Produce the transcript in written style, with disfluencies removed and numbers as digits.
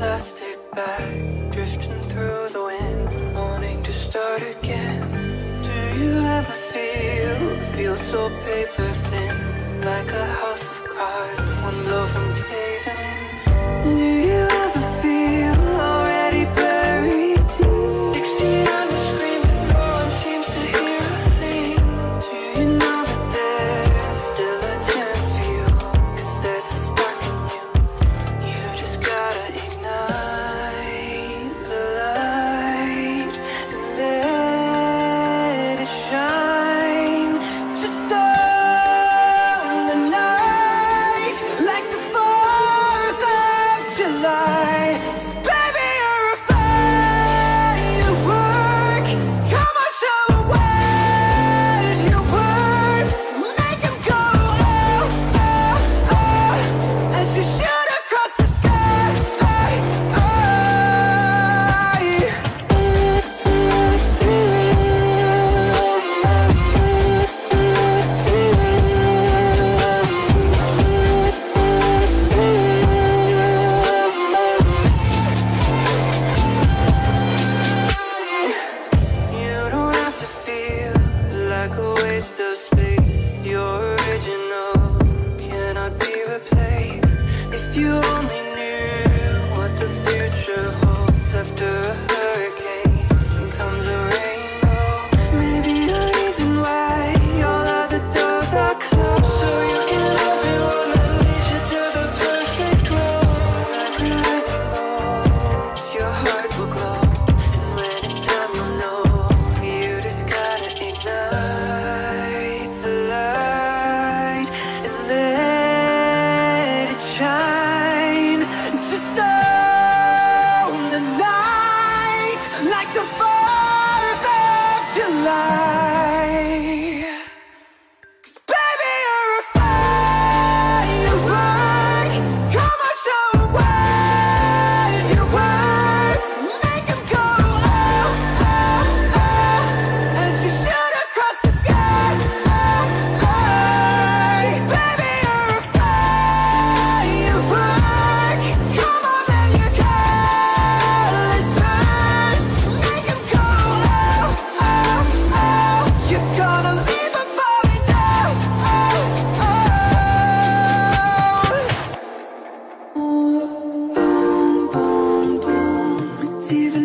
plastic bag, drifting through the wind, wanting to start again. Do you ever feel so paper thin, like a house of cards, one blow from caving in? Do you ever feel already buried deep? 6 p.m. is screaming, no one seems to hear a thing. Do you know that there's still a chance for you? 'Cause there's a spark in you. You just gotta ignite the light and let it shine. Just on the night, like the 4th of July. So baby, you're a firework. Come on, show 'em what you're worth. Make 'em go oh, oh, oh, as you shoot across the sky. You don't have to feel like a waste of space. You're original, cannot be replaced. If you only knew what the future holds. After a hurricane comes a rainbow. Maybe the reason why all other doors are closed, so you can open one that leads you to the perfect road. Like a lightning bolt, your heart will glow, and when it's time you'll know. You just gotta ignite the light and let it shine. Just on the night, like the 4th of July. 'Cause baby, you're a firework. Come on, show 'em what you're worth. Make 'em go oh, oh, oh, as you shoot across the sky. Baby, you're a firework. Come on, let your colors burst. Make 'em go oh, oh, oh. You're gonna leave 'em falling down. Boom, boom, boom. It's even